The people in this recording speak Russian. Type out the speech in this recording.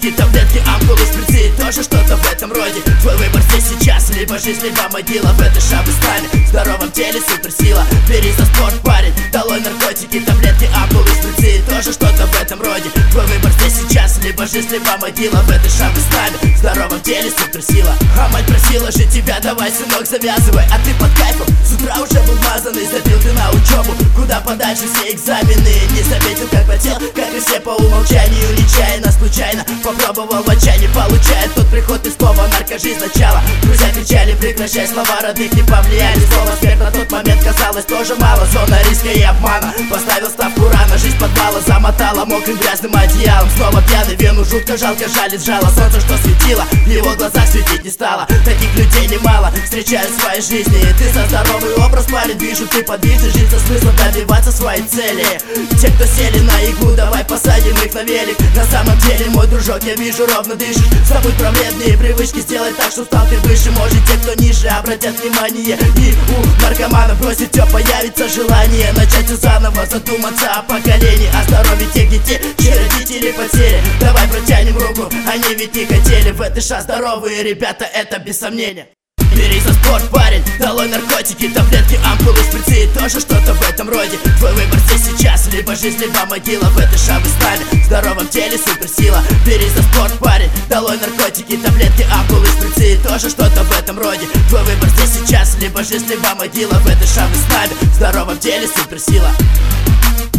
наркотики, таблетки, ампулы, шприцы, тоже что-то в этом роде. Твой выбор здесь сейчас, либо жизнь, либо могила. В этой шабы с нами, в здоровом теле суперсила. Бери за спорт, парень, долой наркотики, таблетки, ампулы, шприцы, тоже что-то в этом роде. Твой выбор здесь сейчас, либо жизнь, либо могила. В этой шабы с нами, в здоровом теле суперсила. А мать просила же тебя, давай, сынок, завязывай. А ты под кайфом, с утра уже был мазанный. Забил ты на учебу, куда подальше все экзамены. Не заметил, как потел, как и все по умолчанию. Нечаянно, случайно, попробовал в отчаянии. Получает тот приход из слова наркожизнь начала. Друзья кричали, прекращай, слова родных не повлияли. Слово смерть на тот момент казалось тоже мало. Зона риска и обмана, поставил ставку рано. Жизнь подвала замотала мокрым грязным одеялом. Снова пьяный, вену жутко жалко жалит, сжало. Солнце, что светило, в его глазах светить не стало. Таких людей немало, встречаю в своей жизни. И ты за здоровый образ, парень, вижу, ты подвижный. Жить со смыслом добиваться своей цели. Те, кто сели на иглу, давай посадим их на велик. На самом деле, мой дружок, я вижу, ровно дышишь. Забудь про вредные привычки, сделай так, что стал ты выше. Может, те, кто ниже, обратят внимание. И у наркомана бросить все, появится желание начать все заново, задуматься о поколении, о здоровье тех детей, чьи родители потери. Давай протянем руку, они ведь не хотели. В этой ша здоровые ребята, это без сомнения. Бери за спорт, парень, долой наркотики, таблетки, ампулы, шприцы, тоже что-то в этом роде. Твой выбор здесь сейчас, либо жизнь, либо могила. В этой шабы с нами, в здоровом теле суперсила. Бери за спорт, парень, долой наркотики, таблетки, ампулы, шприцы, тоже что-то в этом роде. Твой выбор здесь сейчас, либо жизнь, либо могила. В этой шабы с нами, в здоровом теле суперсила.